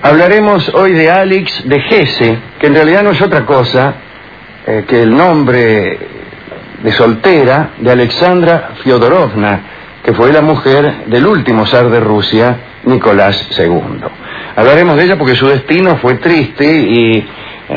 Hablaremos hoy de Alix de Hesse, que en realidad no es otra cosa que el nombre de soltera de Alexandra Fyodorovna, que fue la mujer del último zar de Rusia, Nicolás II. Hablaremos de ella porque su destino fue triste y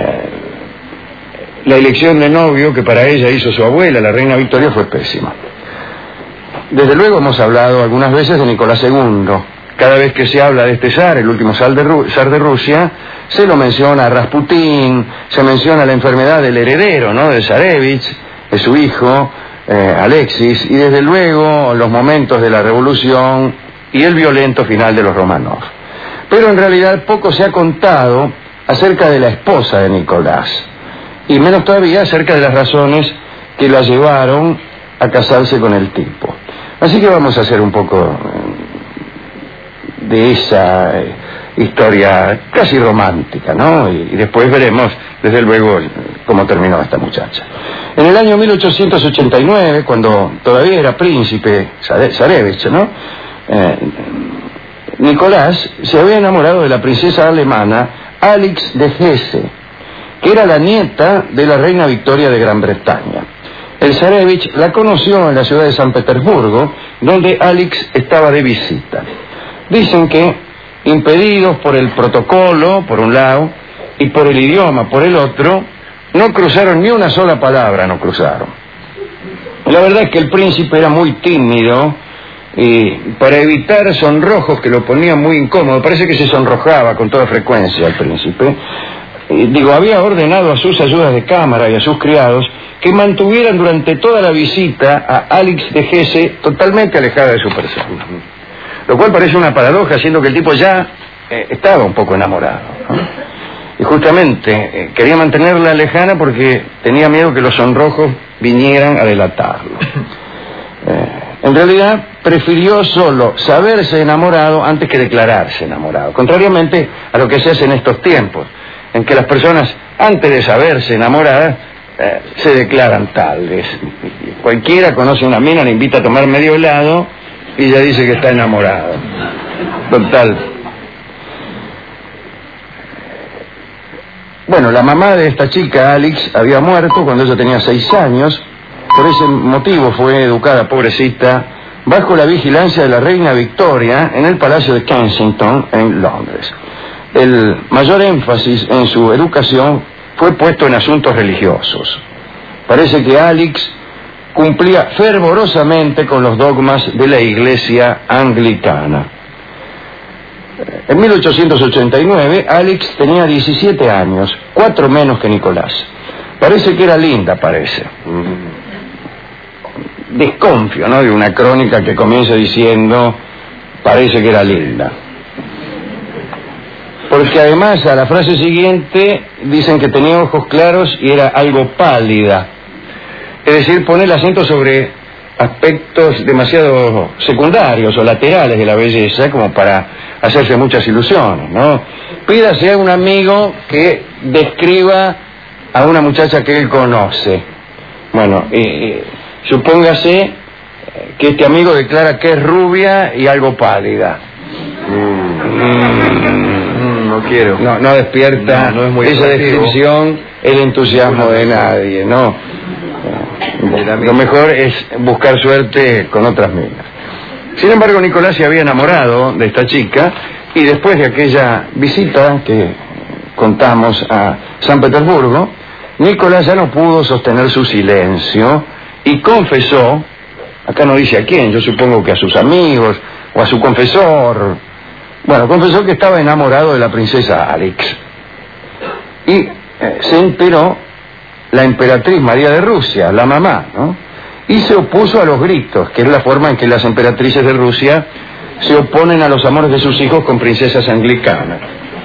la elección de novio que para ella hizo su abuela, la reina Victoria, fue pésima. Desde luego hemos hablado algunas veces de Nicolás II. Cada vez que se habla de este zar, el último zar de Rusia, se lo menciona a Rasputín, se menciona la enfermedad del heredero, ¿no?, de Zarevich, de su hijo, Alexis, y desde luego los momentos de la revolución y el violento final de los Romanov. Pero en realidad poco se ha contado acerca de la esposa de Nicolás, y menos todavía acerca de las razones que la llevaron a casarse con el tipo. Así que vamos a hacer un poco de esa historia casi romántica, ¿no? Y después veremos, desde luego, cómo terminó esta muchacha. En el año 1889, cuando todavía era príncipe Zarevich, ¿no?, Nicolás se había enamorado de la princesa alemana Alix de Hesse, que era la nieta de la reina Victoria de Gran Bretaña. El Zarevich la conoció en la ciudad de San Petersburgo, donde Alix estaba de visita. Dicen que, impedidos por el protocolo, por un lado, y por el idioma, por el otro, no cruzaron ni una sola palabra, no cruzaron. La verdad es que el príncipe era muy tímido, y para evitar sonrojos que lo ponían muy incómodo, parece que se sonrojaba con toda frecuencia el príncipe, había ordenado a sus ayudas de cámara y a sus criados que mantuvieran durante toda la visita a Alix de Hesse totalmente alejada de su persona. Lo cual parece una paradoja, siendo que el tipo ya estaba un poco enamorado, ¿no? Y justamente quería mantenerla lejana porque tenía miedo que los sonrojos vinieran a delatarlo. En realidad prefirió solo saberse enamorado antes que declararse enamorado, contrariamente a lo que se hace en estos tiempos, en que las personas, antes de saberse enamoradas, se declaran tales. Cualquiera conoce una mina, le invita a tomar medio helado y ya dice que está enamorado. Total. Bueno, la mamá de esta chica, Alix, había muerto cuando ella tenía 6 años. Por ese motivo fue educada, pobrecita, bajo la vigilancia de la reina Victoria en el Palacio de Kensington, en Londres. El mayor énfasis en su educación fue puesto en asuntos religiosos. Parece que Alix cumplía fervorosamente con los dogmas de la Iglesia anglicana. En 1889, Alix tenía 17 años, 4 menos que Nicolás. Parece que era linda, parece. Desconfío, ¿no?, de una crónica que comienza diciendo, parece que era linda. Porque además a la frase siguiente dicen que tenía ojos claros y era algo pálida. Es decir, pone el acento sobre aspectos demasiado secundarios o laterales de la belleza como para hacerse muchas ilusiones, ¿no? Pídase a un amigo que describa a una muchacha que él conoce. Bueno, supóngase que este amigo declara que es rubia y algo pálida. No quiero. No despierta no es muy esa descripción el entusiasmo de nadie, ¿no? Lo mejor es buscar suerte con otras minas. Sin embargo, Nicolás se había enamorado de esta chica y después de aquella visita que contamos a San Petersburgo, Nicolás ya no pudo sostener su silencio y confesó, acá no dice a quién, yo supongo que a sus amigos o a su confesor. Bueno, confesó que estaba enamorado de la princesa Alix. Y se enteró la emperatriz María de Rusia, la mamá, ¿no? Y se opuso a los gritos, que es la forma en que las emperatrices de Rusia se oponen a los amores de sus hijos con princesas anglicanas.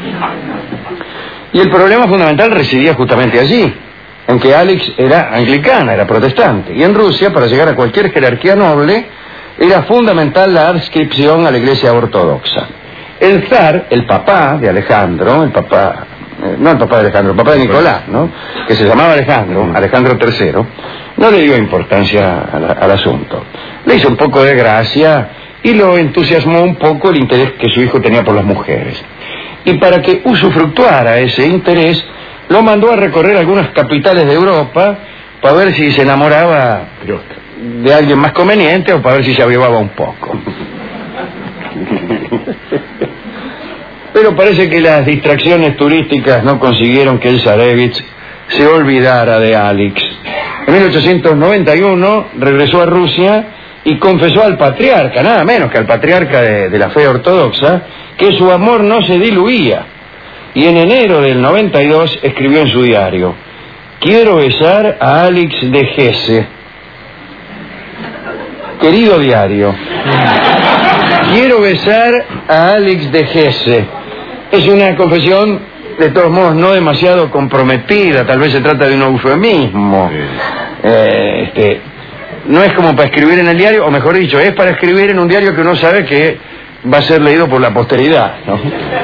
Y el problema fundamental residía justamente allí, en que Alix era anglicana, era protestante. Y en Rusia, para llegar a cualquier jerarquía noble, era fundamental la adscripción a la Iglesia ortodoxa. El zar, el papá de Alejandro, el papá de Nicolás, ¿no?, que se llamaba Alejandro III, no le dio importancia al asunto. Le hizo un poco de gracia y lo entusiasmó un poco el interés que su hijo tenía por las mujeres. y para que usufructuara ese interés, lo mandó a recorrer algunas capitales de Europa para ver si se enamoraba de alguien más conveniente o para ver si se avivaba un poco. Pero parece que las distracciones turísticas no consiguieron que el zarevich se olvidara de Alix. En 1891 regresó a Rusia y confesó al patriarca, nada menos que al patriarca de la fe ortodoxa, que su amor no se diluía. Y en enero del 92 escribió en su diario: quiero besar a Alix de Hesse. Querido diario, quiero besar a Alix de Hesse. Es una confesión, de todos modos, no demasiado comprometida, tal vez se trata de un eufemismo. No es como para escribir en el diario, o mejor dicho, es para escribir en un diario que uno sabe que va a ser leído por la posteridad, ¿no?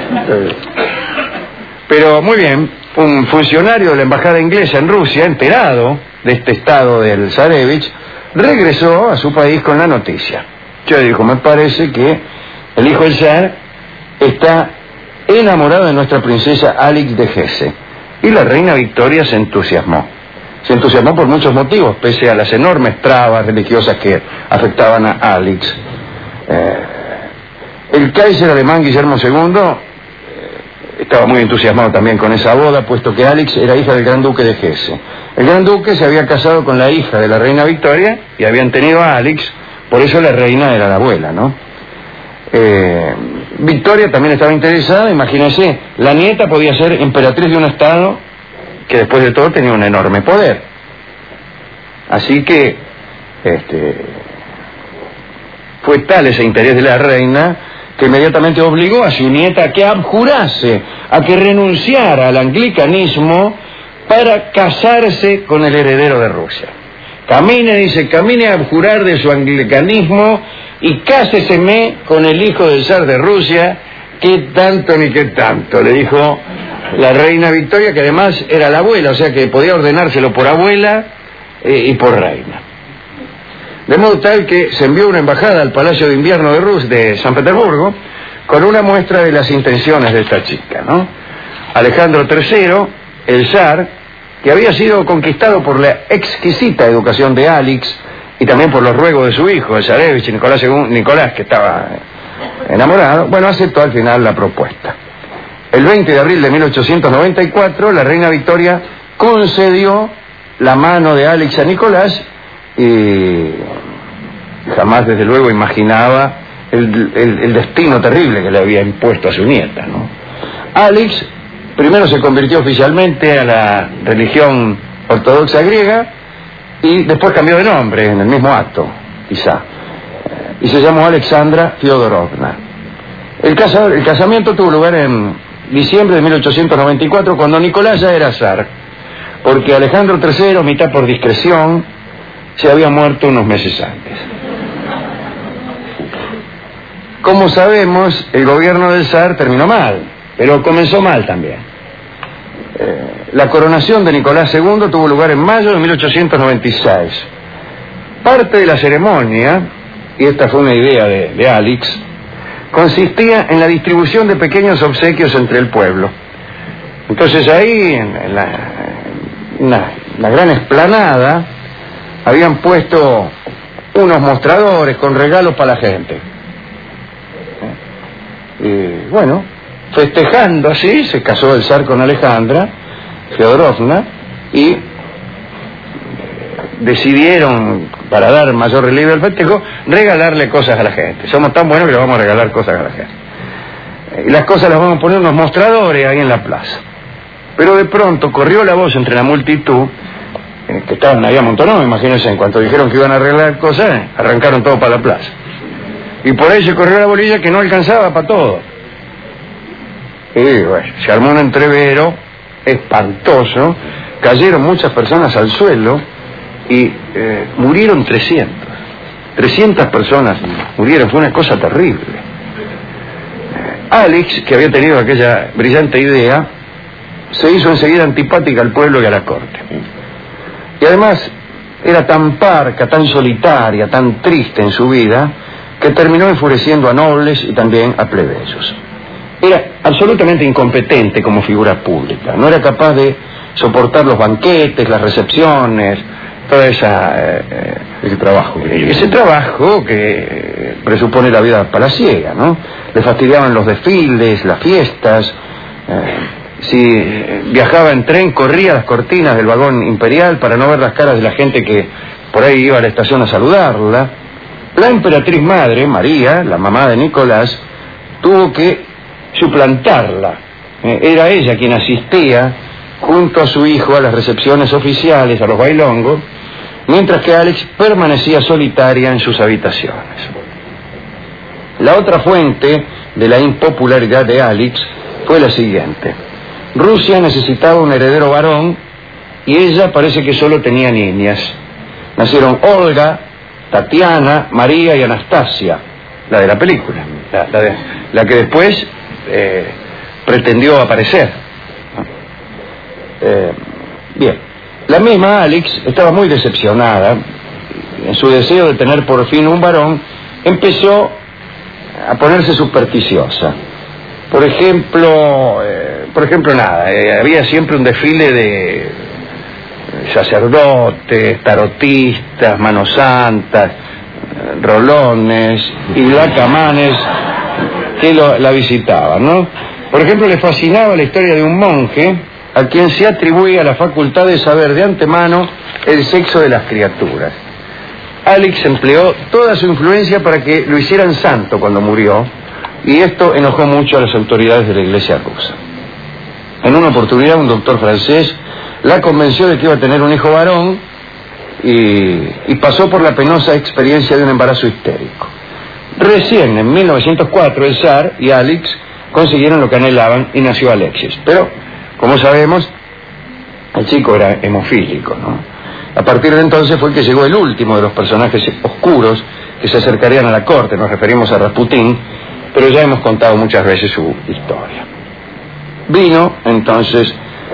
Pero muy bien, un funcionario de la embajada inglesa en Rusia, enterado de este estado del zarevich, regresó a su país con la noticia. Yo dijo, me parece que el hijo del zar está enamorado de nuestra princesa Alix de Hesse. Y la reina Victoria se entusiasmó. Se entusiasmó por muchos motivos, pese a las enormes trabas religiosas que afectaban a Alix. El Kaiser alemán Guillermo II estaba muy entusiasmado también con esa boda, puesto que Alix era hija del gran duque de Hesse. El gran duque se había casado con la hija de la reina Victoria y habían tenido a Alix, por eso la reina era la abuela, ¿no? Victoria también estaba interesada, imagínense, la nieta podía ser emperatriz de un estado que después de todo tenía un enorme poder. Así que fue tal ese interés de la reina que inmediatamente obligó a su nieta a que abjurase, a que renunciara al anglicanismo para casarse con el heredero de Rusia. Camine a abjurar de su anglicanismo y cáseseme con el hijo del zar de Rusia, qué tanto ni qué tanto, le dijo la reina Victoria, que además era la abuela, o sea que podía ordenárselo por abuela y por reina. De modo tal que se envió una embajada al Palacio de Invierno de San Petersburgo con una muestra de las intenciones de esta chica, ¿no? Alejandro III, el zar, que había sido conquistado por la exquisita educación de Alix y también por los ruegos de su hijo, el zarevich Nicolás, que estaba enamorado, bueno, aceptó al final la propuesta. El 20 de abril de 1894, la reina Victoria concedió la mano de Alix a Nicolás y jamás, desde luego, imaginaba el destino terrible que le había impuesto a su nieta, ¿no? Alix primero se convirtió oficialmente a la religión ortodoxa griega y después cambió de nombre en el mismo acto, quizá, y se llamó Alexandra Fyodorovna. El casamiento tuvo lugar en diciembre de 1894, cuando Nicolás ya era zar, porque Alejandro III, mitad por discreción, se había muerto unos meses antes. Como sabemos, el gobierno del zar terminó mal, pero comenzó mal también. La coronación de Nicolás II tuvo lugar en mayo de 1896. Parte de la ceremonia, y esta fue una idea de Alix, consistía en la distribución de pequeños obsequios entre el pueblo. Entonces ahí, en la gran explanada, habían puesto unos mostradores con regalos para la gente. Y bueno, festejando así, se casó el zar con Alejandra Fyodorovna y decidieron, para dar mayor relieve al festejo, regalarle cosas a la gente. Somos tan buenos que le vamos a regalar cosas a la gente. Y las cosas las vamos a poner en unos mostradores ahí en la plaza. Pero de pronto corrió la voz entre la multitud, que estaban ahí amontonados, imagínense, en cuanto dijeron que iban a arreglar cosas, arrancaron todo para la plaza. Y por ahí se corrió la bolilla que no alcanzaba para todo. Y bueno, se armó un entrevero espantoso, cayeron muchas personas al suelo y murieron 300 personas murieron, fue una cosa terrible. Alix, que había tenido aquella brillante idea, se hizo enseguida antipática al pueblo y a la corte. Y además era tan parca, tan solitaria, tan triste en su vida, que terminó enfureciendo a nobles y también a plebeyos. era absolutamente incompetente como figura pública, no era capaz de soportar los banquetes, las recepciones, toda ese trabajo que presupone la vida palaciega, ¿no? Le fastidiaban los desfiles, las fiestas. Si viajaba en tren, corría las cortinas del vagón imperial para no ver las caras de la gente que por ahí iba a la estación a saludarla. La emperatriz madre, María, la mamá de Nicolás, tuvo que suplantarla. Era ella quien asistía junto a su hijo a las recepciones oficiales, a los bailongos, mientras que Alex permanecía solitaria en sus habitaciones. La otra fuente de la impopularidad de Alex fue la siguiente. Rusia necesitaba un heredero varón y ella parece que solo tenía niñas. Nacieron Olga, Tatiana, María y Anastasia, la de la película, la que después pretendió aparecer. Bien, la misma Alex estaba muy decepcionada. En su deseo de tener por fin un varón, empezó a ponerse supersticiosa. Por ejemplo, había siempre un desfile de sacerdotes, tarotistas, manos santas, rolones y lacamanes que la visitaban, ¿no? Por ejemplo, le fascinaba la historia de un monje a quien se atribuía la facultad de saber de antemano el sexo de las criaturas. Alex empleó toda su influencia para que lo hicieran santo cuando murió, y esto enojó mucho a las autoridades de la Iglesia rusa. En una oportunidad, un doctor francés la convenció de que iba a tener un hijo varón y pasó por la penosa experiencia de un embarazo histérico. Recién en 1904 el zar y Alex consiguieron lo que anhelaban y nació Alexis. Pero, como sabemos, el chico era hemofílico, ¿no? A partir de entonces fue que llegó el último de los personajes oscuros que se acercarían a la corte. Nos referimos a Rasputín, pero ya hemos contado muchas veces su historia. Vino entonces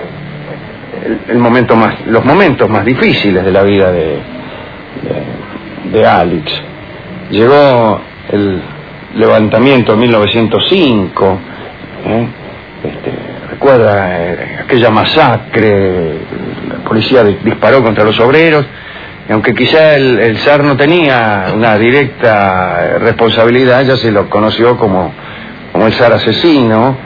los momentos más difíciles de la vida de Alex. Llegó el levantamiento en 1905, recuerda aquella masacre, la policía disparó contra los obreros, y aunque quizá el zar no tenía una directa responsabilidad, ya se lo conoció como el zar asesino.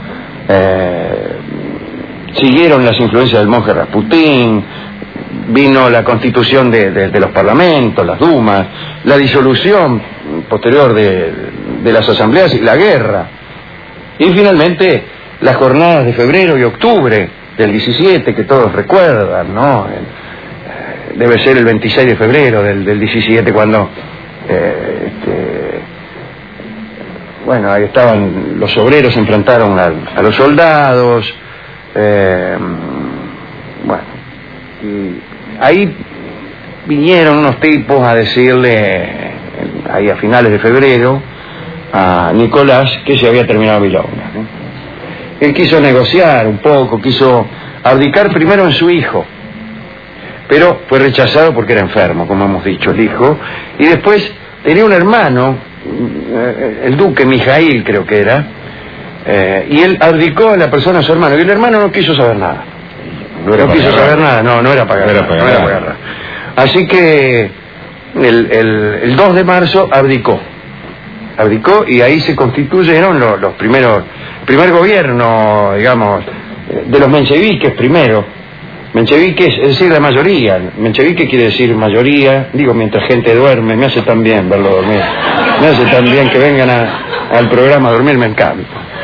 Siguieron las influencias del monje Rasputín, vino la constitución de los parlamentos, las dumas, la disolución posterior de las asambleas y la guerra. Y finalmente las jornadas de febrero y octubre del 17, que todos recuerdan, ¿no? Debe ser el 26 de febrero del 17 cuando ahí estaban los obreros, se enfrentaron a los soldados. Y ahí vinieron unos tipos a decirle, ahí a finales de febrero, a Nicolás que se había terminado Milonga, ¿no? Él quiso negociar un poco, quiso abdicar primero en su hijo, pero fue rechazado porque era enfermo, como hemos dicho, el hijo, y después tenía un hermano, el duque Mijaíl creo que era, y él abdicó en la persona de su hermano, y el hermano no quiso saber nada. No era para guerra. Así que el 2 de marzo abdicó, y ahí se constituyeron los primeros, primer gobierno, digamos, de los mencheviques primero. Mencheviques, es decir, la mayoría. Menchevique quiere decir mayoría, digo, mientras gente duerme, me hace tan bien verlo dormir, me hace tan bien que vengan al programa a dormir, me encanta.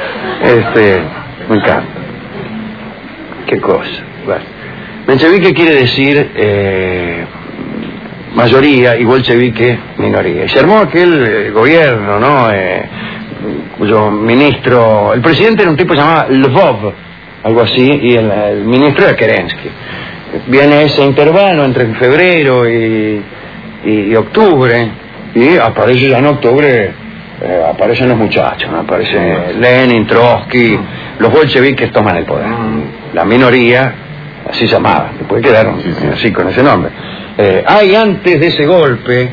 Me encanta. Qué cosa. Bueno. Menchevique quiere decir mayoría y bolchevique minoría. Y se armó aquel gobierno, ¿no? Cuyo ministro, el presidente era un tipo llamado Lvov, algo así, y el ministro era Kerensky. Viene ese intervalo entre febrero y octubre, y aparece ya en octubre, aparecen los muchachos, ¿no? Aparece Lenin, Trotsky, los bolcheviques toman el poder. La minoría, así llamada, después quedaron así con ese nombre. Hay antes de ese golpe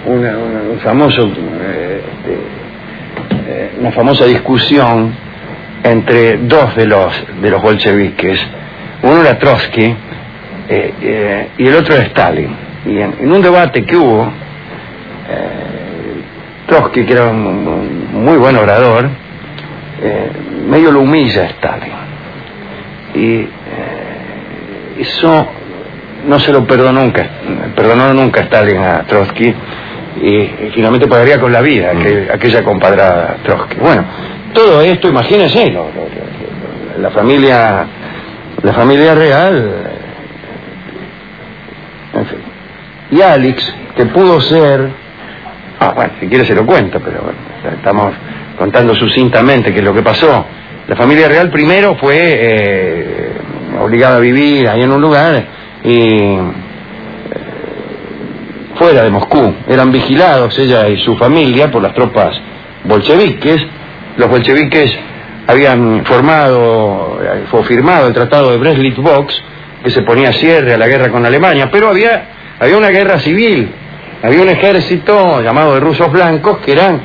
un famoso, una famosa discusión entre dos de los bolcheviques. Uno era Trotsky y el otro era Stalin. Y en un debate que hubo, Trotsky, que era un muy buen orador, medio lo humilla a Stalin. Y eso no se lo perdonó nunca Stalin a Trotsky, y finalmente pagaría con la vida aquella compadrada Trotsky. Bueno, todo esto, imagínense, la familia real, en fin. Y Alex, que pudo ser, bueno, si quiere se lo cuento, pero bueno, estamos contando sucintamente qué es lo que pasó. La familia real primero fue obligada a vivir ahí en un lugar y fuera de Moscú. Eran vigilados, ella y su familia, por las tropas bolcheviques. Los bolcheviques habían firmado el tratado de Brest-Litovsk, que se ponía cierre a la guerra con Alemania, pero había una guerra civil, había un ejército llamado de rusos blancos que eran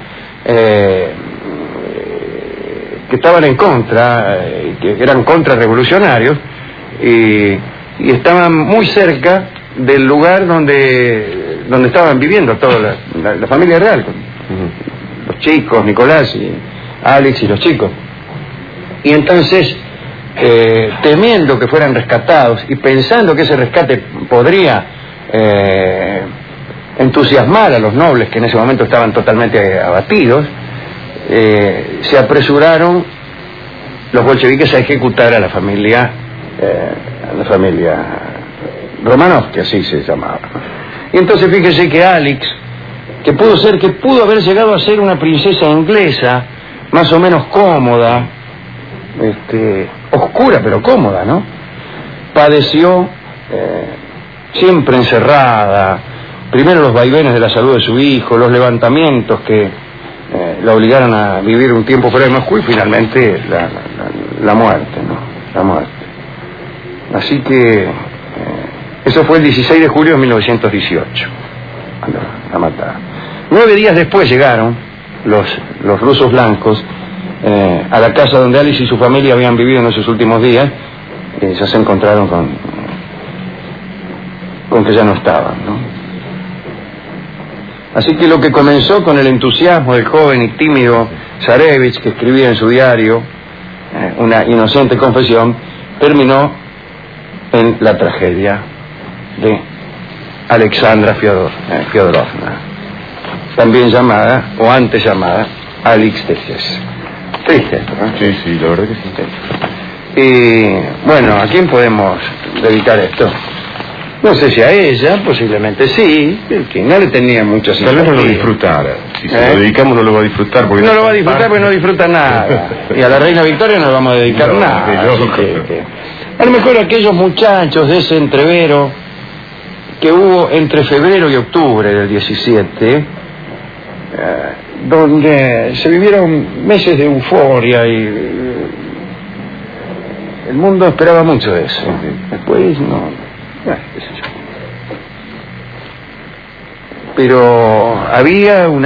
que estaban en contra, que eran contrarrevolucionarios, y estaban muy cerca del lugar donde estaban viviendo toda la familia real, los chicos, Nicolás y Alex y los chicos. Y entonces, temiendo que fueran rescatados y pensando que ese rescate podría entusiasmar a los nobles, que en ese momento estaban totalmente abatidos, se apresuraron los bolcheviques a ejecutar a la familia Romanov, que así se llamaba. Y entonces fíjese que Alex, que pudo haber llegado a ser una princesa inglesa, más o menos cómoda, oscura pero cómoda, ¿no? Padeció siempre encerrada, primero los vaivenes de la salud de su hijo, los levantamientos que la obligaron a vivir un tiempo fuera de Moscú, y finalmente la muerte, ¿no? La muerte. Así que eso fue el 16 de julio de 1918, cuando la mataron. 9 días después llegaron los rusos blancos a la casa donde Alice y su familia habían vivido en esos últimos días. Ya se encontraron con que ya no estaban, ¿no? Así que lo que comenzó con el entusiasmo del joven y tímido Zarevich, que escribía en su diario una inocente confesión, terminó en la tragedia de Alexandra Fyodorovna, también llamada, o antes llamada, Alex de Hesse. Triste, ¿no? Sí, la verdad que sí. Y bueno, ¿a quién podemos dedicar esto? No sé si a ella, posiblemente sí, que no le tenía mucha simpatía. Tal vez no lo disfrutara. Si se lo dedicamos no lo va a disfrutar. Porque no lo va a disfrutar porque no disfruta nada. Y a la reina Victoria no le vamos a dedicar nada. A lo mejor aquellos muchachos de ese entrevero que hubo entre febrero y octubre del 17, donde se vivieron meses de euforia y el mundo esperaba mucho de eso. Después no... qué sé yo. Pero había un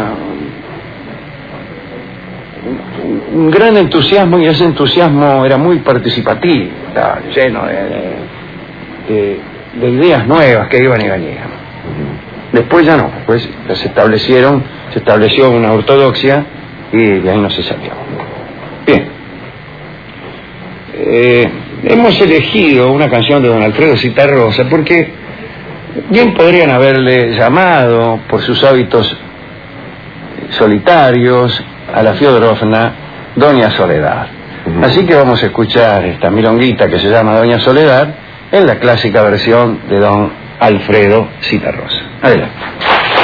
gran entusiasmo, y ese entusiasmo era muy participativo, estaba lleno de ideas nuevas que iban y venían. Después ya no, después se estableció una ortodoxia y de ahí no se salió. Bien. Hemos elegido una canción de don Alfredo Zitarrosa porque bien podrían haberle llamado por sus hábitos solitarios a la Fyodorovna Doña Soledad. Así que vamos a escuchar esta milonguita que se llama Doña Soledad en la clásica versión de don Alfredo Zitarrosa. Adelante.